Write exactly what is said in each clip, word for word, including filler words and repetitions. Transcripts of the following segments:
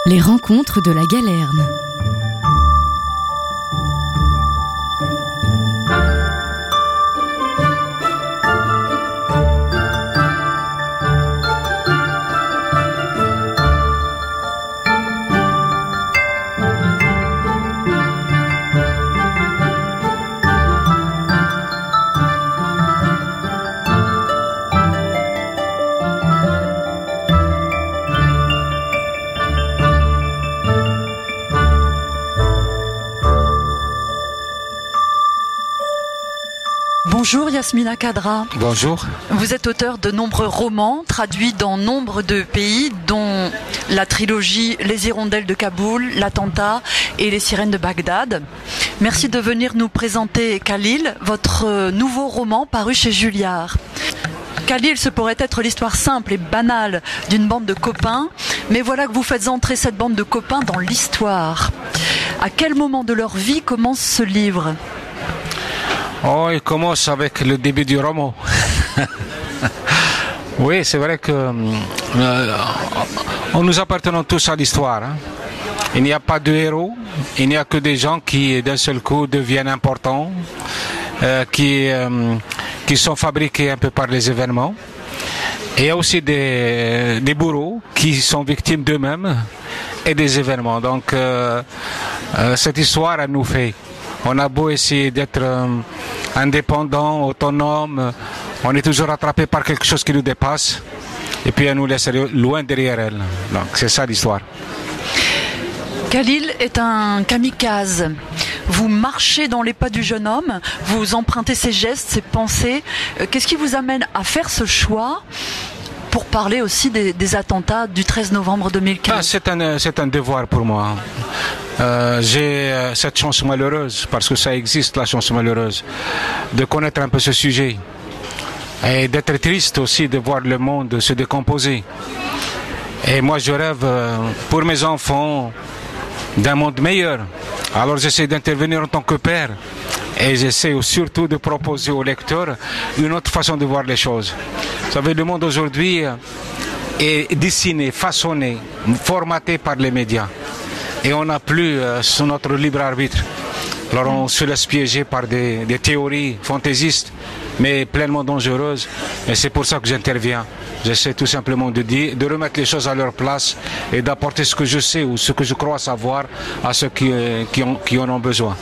Les rencontres de la Galerne. Bonjour Yasmina Kadra. Bonjour. Vous êtes auteur de nombreux romans traduits dans nombre de pays, dont la trilogie Les Hirondelles de Kaboul, L'Attentat et Les Sirènes de Bagdad. Merci de venir nous présenter Khalil, votre nouveau roman paru chez Julliard. Khalil, ce pourrait être l'histoire simple et banale d'une bande de copains, mais voilà que vous faites entrer cette bande de copains dans l'histoire. À quel moment de leur vie commence ce livre ? Oh, il commence avec le début du roman. Oui, c'est vrai que euh, nous appartenons tous à l'histoire. Hein. Il n'y a pas de héros, il n'y a que des gens qui d'un seul coup deviennent importants, euh, qui, euh, qui sont fabriqués un peu par les événements. Et il y a aussi des, des bourreaux qui sont victimes d'eux-mêmes et des événements. Donc euh, euh, cette histoire, elle nous fait. On a beau essayer d'être euh, indépendant, autonome, on est toujours attrapé par quelque chose qui nous dépasse et puis elle nous laisse loin derrière elle. Donc c'est ça l'histoire. Khalil est un kamikaze. Vous marchez dans les pas du jeune homme, vous empruntez ses gestes, ses pensées. Qu'est-ce qui vous amène à faire ce choix pour parler aussi des, des attentats du treize novembre deux mille quinze? Ah, c'est un, c'est un devoir pour moi. Euh, j'ai euh, cette chance malheureuse, parce que ça existe la chance malheureuse, de connaître un peu ce sujet et d'être triste aussi de voir le monde se décomposer. Et moi je rêve euh, pour mes enfants d'un monde meilleur. Alors j'essaie d'intervenir en tant que père et j'essaie surtout de proposer aux lecteurs une autre façon de voir les choses. Vous savez, le monde aujourd'hui est dessiné, façonné, formaté par les médias. Et on n'a plus euh, sous notre libre arbitre. Alors on se laisse piéger par des, des théories fantaisistes, mais pleinement dangereuses. Et c'est pour ça que j'interviens. J'essaie tout simplement de dire, de remettre les choses à leur place et d'apporter ce que je sais ou ce que je crois savoir à ceux qui, euh, qui, ont, qui en ont besoin.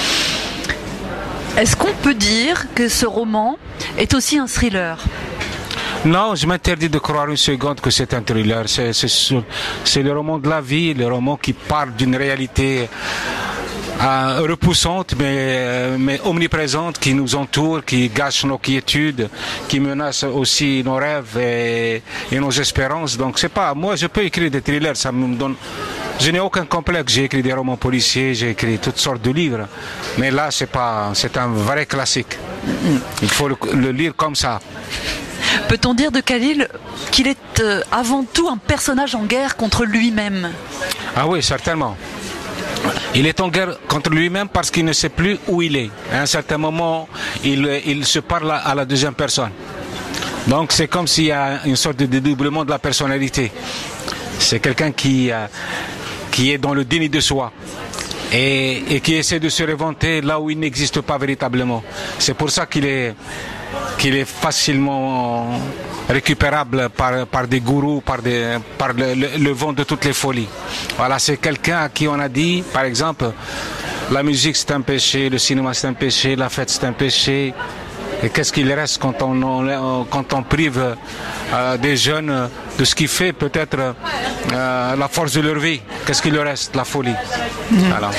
Est-ce qu'on peut dire que ce roman est aussi un thriller ? Non, je m'interdis de croire une seconde que c'est un thriller. C'est, c'est, c'est le roman de la vie, le roman qui parle d'une réalité euh, repoussante, mais, mais omniprésente, qui nous entoure, qui gâche nos quiétudes, qui menace aussi nos rêves et, et nos espérances. Donc c'est pas, moi je peux écrire des thrillers, ça me donne... Je n'ai aucun complexe, j'ai écrit des romans policiers, j'ai écrit toutes sortes de livres, mais là c'est pas, c'est un vrai classique. Il faut le, le lire comme ça. Peut-on dire de Khalil qu'il est euh, avant tout un personnage en guerre contre lui-même ? Ah oui, certainement. Il est en guerre contre lui-même parce qu'il ne sait plus où il est. À un certain moment, il, il se parle à la deuxième personne. Donc c'est comme s'il y a une sorte de dédoublement de la personnalité. C'est quelqu'un qui, euh, qui est dans le déni de soi. Et, et qui essaie de se réinventer là où il n'existe pas véritablement. C'est pour ça qu'il est, qu'il est facilement récupérable par, par des gourous, par, des, par le, le, le vent de toutes les folies. Voilà, c'est quelqu'un à qui on a dit, par exemple, la musique c'est un péché, le cinéma c'est un péché, la fête c'est un péché. Et qu'est-ce qu'il reste quand on, on, quand on prive euh, des jeunes de ce qui fait peut-être euh, la force de leur vie? Qu'est-ce qu'il leur reste? La folie. Mmh. Voilà.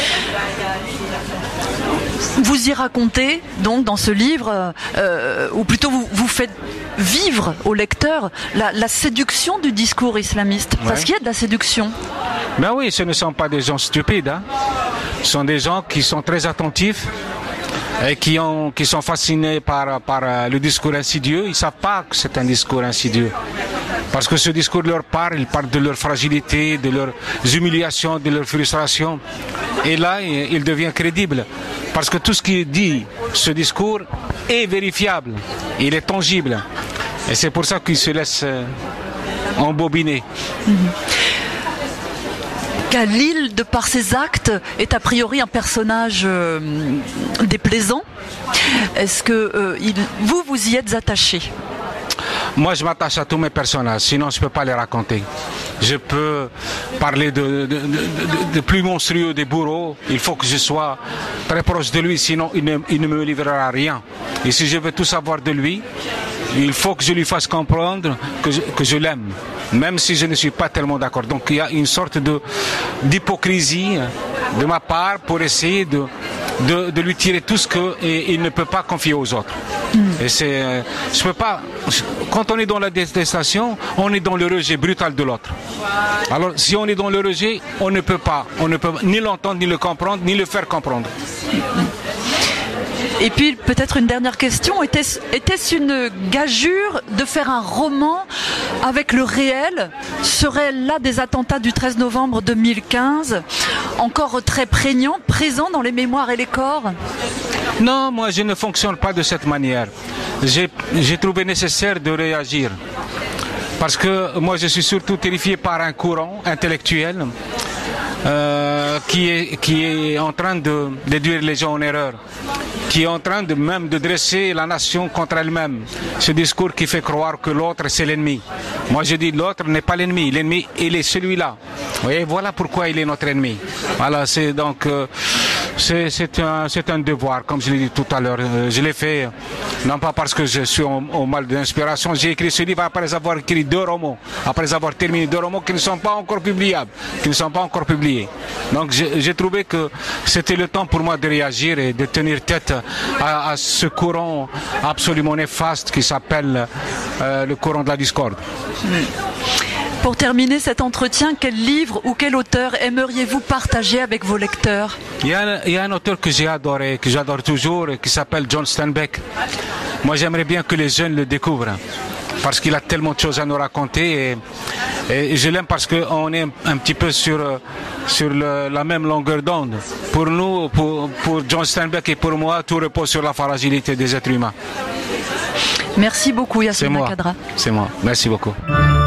Vous y racontez donc dans ce livre, euh, ou plutôt vous, vous faites vivre au lecteur la, la séduction du discours islamiste. Ouais. Parce qu'il y a de la séduction. Ben oui, ce ne sont pas des gens stupides. Hein. Ce sont des gens qui sont très attentifs. Et qui, ont, qui sont fascinés par, par le discours insidieux. Ils ne savent pas que c'est un discours insidieux. Parce que ce discours leur parle, il parle de leur fragilité, de leurs humiliations, de leur frustration. Et là, il devient crédible. Parce que tout ce qu'il dit, ce discours, est vérifiable. Il est tangible. Et c'est pour ça qu'il se laisse embobiner. Mmh. Khalil, de par ses actes, est a priori un personnage euh, déplaisant. Est-ce que euh, il, vous, vous y êtes attaché? Moi, je m'attache à tous mes personnages, sinon je ne peux pas les raconter. Je peux parler de, de, de, de, de plus monstrueux des bourreaux. Il faut que je sois très proche de lui, sinon il ne, il ne me livrera rien. Et si je veux tout savoir de lui, il faut que je lui fasse comprendre que je, que je l'aime, même si je ne suis pas tellement d'accord. Donc il y a une sorte de, d'hypocrisie de ma part pour essayer de, de, de lui tirer tout ce qu'il ne peut pas confier aux autres. Mm. Et c'est, je peux pas. Quand on est dans la détestation, on est dans le rejet brutal de l'autre. Alors si on est dans le rejet, on ne peut pas, on ne peut ni l'entendre, ni le comprendre, ni le faire comprendre. Et puis peut-être une dernière question, était-ce, était-ce une gageure de faire un roman avec le réel? Serait là des attentats du treize novembre deux mille quinze encore très prégnants, présents dans les mémoires et les corps? Non, moi je ne fonctionne pas de cette manière. J'ai, j'ai trouvé nécessaire de réagir. Parce que moi je suis surtout terrifié par un courant intellectuel euh, qui, est, qui est en train de déduire les gens en erreur, qui est en train de même de dresser la nation contre elle-même. Ce discours qui fait croire que l'autre c'est l'ennemi. Moi je dis l'autre n'est pas l'ennemi, l'ennemi il est celui-là. Et voilà pourquoi il est notre ennemi. Voilà, c'est donc euh, c'est, c'est, un, c'est un devoir, comme je l'ai dit tout à l'heure. Euh, je l'ai fait, non pas parce que je suis au, au mal d'inspiration. J'ai écrit ce livre après avoir écrit deux romans, après avoir terminé deux romans qui ne sont pas encore publiables, qui ne sont pas encore publiés. Donc j'ai, j'ai trouvé que c'était le temps pour moi de réagir et de tenir tête à, à ce courant absolument néfaste qui s'appelle euh, le courant de la discorde. Pour terminer cet entretien, quel livre ou quel auteur aimeriez-vous partager avec vos lecteurs? Il y a, il y a un auteur que j'ai adoré, que j'adore toujours, qui s'appelle John Steinbeck. Moi j'aimerais bien que les jeunes le découvrent, parce qu'il a tellement de choses à nous raconter. Et, et je l'aime parce qu'on est un petit peu sur, sur le, la même longueur d'onde. Pour nous, pour, pour John Steinbeck et pour moi, tout repose sur la fragilité des êtres humains. Merci beaucoup, Yassine Kadra. C'est moi. Merci beaucoup.